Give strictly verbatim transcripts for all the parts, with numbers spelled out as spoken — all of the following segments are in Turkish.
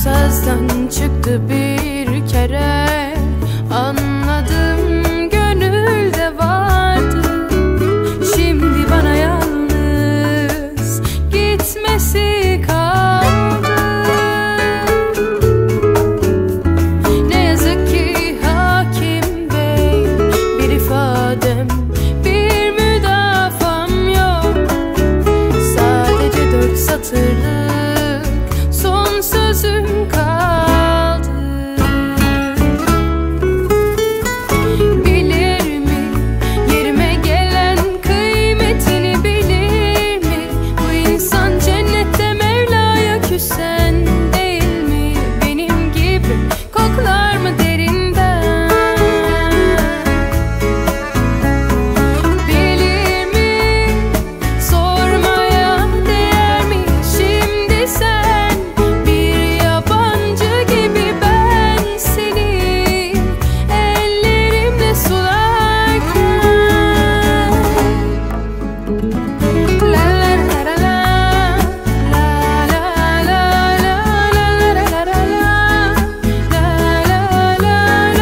Söz ağızdan çıktı bir kere, anladım gönülde vardı. Şimdi bana yalnız gitmesi kaldı. Ne yazık ki hakim bey, bir ifadem, bir müdafam yok. Sadece dört satırlık son sözüm kaldı. Bilir mi, yerime gelen kıymetini bilir mi? Bu insan cennette Mevla'ya küsen değil mi? Benim gibi koklar mı derinden? Bilir mi, sormaya değer mi? Şimdi sen bir yabancı gibi, ben seni ellerimle sularken. La la la la la, la la la la, la la la la la, la la la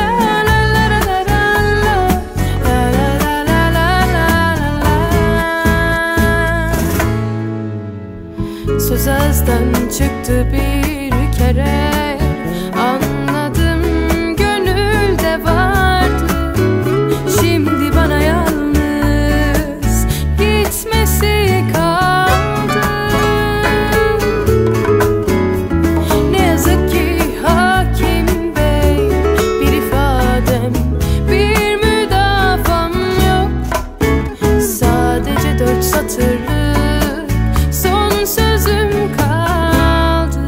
la. Söz ağızdan çıktı bir kere, anladım gönülde vardı. Şimdi bana yalnız gitmesi kaldı. Ne yazık ki hakim bey, bir ifadem, bir müdafam yok. Sadece dört satırlık son sözüm kaldı.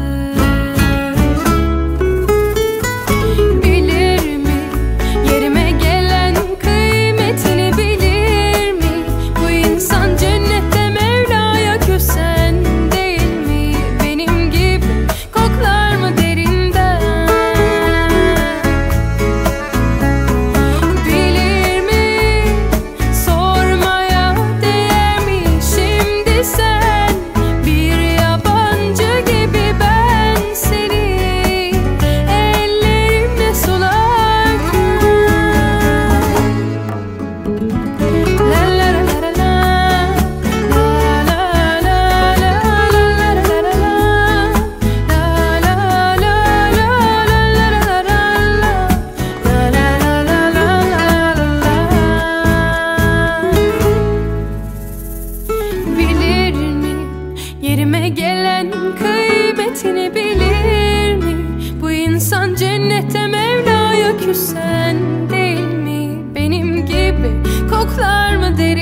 Bilir mi, yerime gelen kıymetini bilir mi? Bu insan cennette Mevla'ya küsen değil mi? Benim gibi koklar mı derinden? Bilir mi, sormaya değer mi? Şimdi sen bir yabancı gibi, ben seni ellerimle sularken. La la la la la, la la la la, la la la la, la la la la. Bilir mi, yerime gelen kıymetini bilir mi? Bu insan cennette Mevla'ya küsen değil mi? Benim gibi koklar mı değil